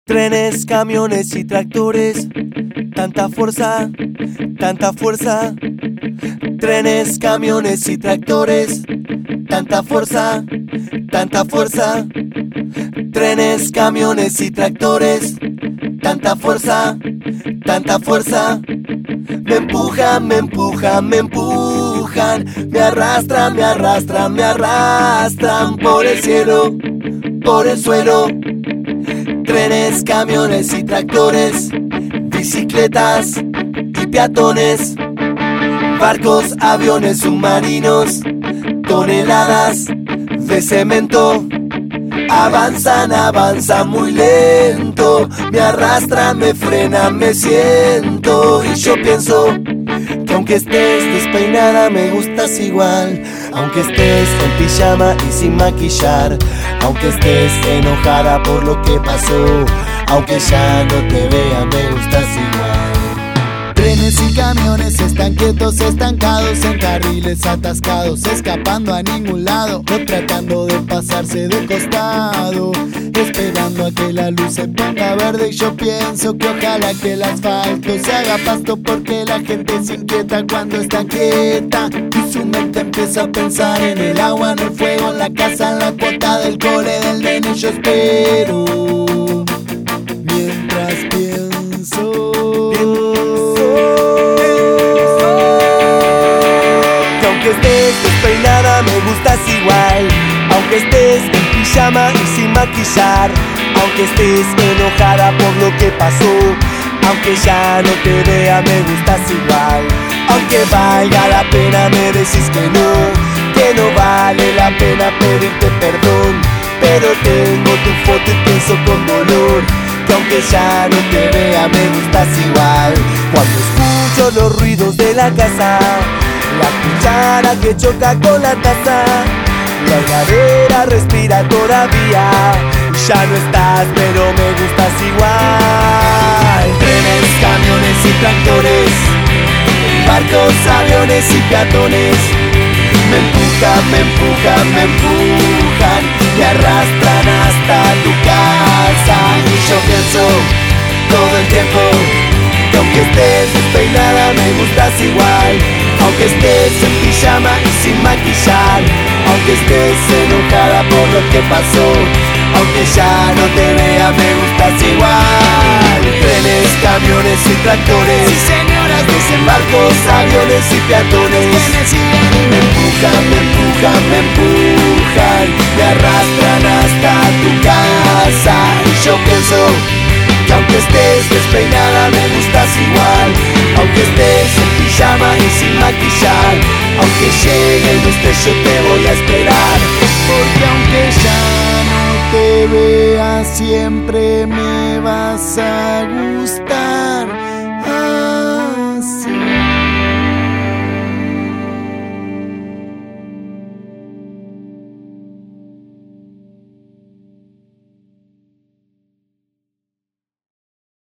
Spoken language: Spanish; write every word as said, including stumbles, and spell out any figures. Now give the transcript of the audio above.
Trenes, camiones y tractores, tanta fuerza, tanta fuerza. Trenes, camiones y tractores, tanta fuerza, tanta fuerza. Trenes, camiones y tractores, tanta fuerza, tanta fuerza. Me empujan, me empujan, me empujan, me arrastran, me arrastran, me arrastran por el cielo, por el suelo. Trenes, camiones y tractores, bicicletas y peatones, barcos, aviones, submarinos, toneladas de cemento. Avanzan, avanzan muy lento, me arrastran, me frenan, me siento. Y yo pienso que aunque estés despeinada me gustas igual, aunque estés en pijama y sin maquillar, aunque estés enojada por lo que pasó, aunque ya no te vea me gustas igual. Trenes y camiones están quietos, estancados en carriles atascados, escapando a ningún lado o tratando de pasarse de costado, esperando a que la luz se ponga verde. Y yo pienso que ojalá que el asfalto se haga pasto, porque la gente se inquieta cuando está quieta y su mente empieza a pensar en el agua, en el fuego, en la casa, en la cuota del cole del nene. Yo espero mientras pienso aunque estés despeinada me gustas igual, aunque estés en pijama y sin maquillar, aunque estés enojada por lo que pasó, aunque ya no te vea me gustas igual. Aunque valga la pena me decís que no, que no vale la pena pedirte perdón, pero tengo tu foto y pienso con dolor que aunque ya no te vea me gustas igual. Cuando escucho los ruidos de la casa, la cuchara que choca con la taza, la heladera respira todavía. Ya no estás, pero me gustas igual. Trenes, camiones y tractores, barcos, aviones y peatones, me empujan, me empujan, me empujan, me arrastran hasta tu casa. Y yo pienso todo el tiempo que aunque estés despeinada me gustas igual, aunque estés en pijama y sin maquillar, aunque estés enojada por lo que pasó, aunque ya no te vea me gustas igual. Trenes, camiones y tractores, sí señoras, dicen barcos, aviones y peatones, me empujan, me empujan, me empujan, me arrastran hasta tu casa. Y yo pienso que aunque estés despeinada me gustas igual, aunque estés en pijama y sin maquillar, aunque llegue el usted yo te voy a esperar, porque aunque ya no te vea siempre me vas a gustar.